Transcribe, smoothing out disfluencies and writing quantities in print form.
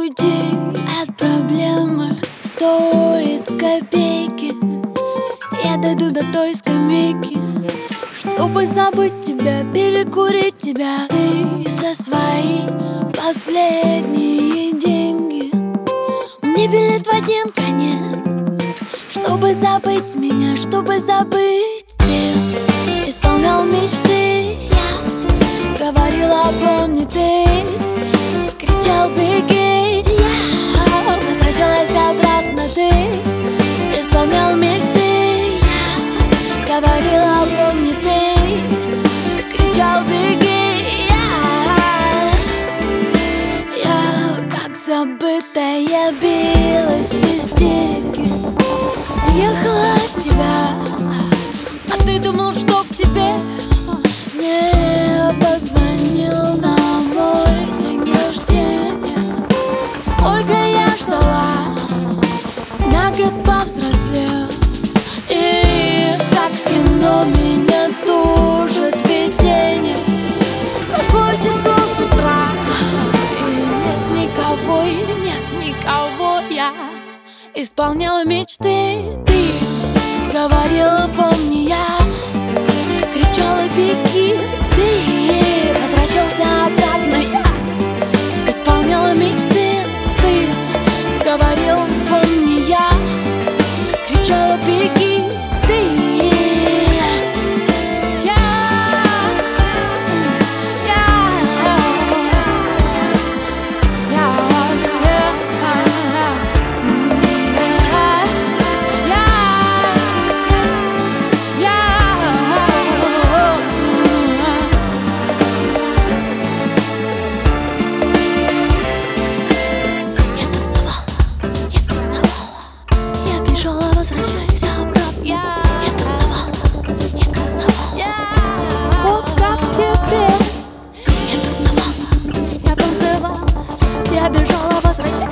Уйти от проблемы стоит копейки. Я дойду до той скамейки, чтобы забыть тебя, перекурить тебя. Ты со свои последние деньги. Мне билет в один конец, чтобы забыть меня, чтобы забыть. Ты исполнял мечты, я говорила, помни, ты кричал, беги, я возвращалась обратно. Ты исполнял мечты, я говорила, помни, ты кричал, беги, я как забытая билась в истерике. Уехала от тебя, а ты думал, что к тебе не позвонил на мой день рождения. Сколько я ждала, на год повзрослев, и как в кино меня тужит видение. Какое число с утра, и нет никого, я исполняла мечты. Ты говорила, помни, я кричала, беги. Ты возвращался обратно, я исполняла мечты. Ты говорил, помни, я кричала, беги. Ты возвращаюсь обратно. Я танцевала. Вот как теперь. Я танцевала. Я бежала, возвращаюсь.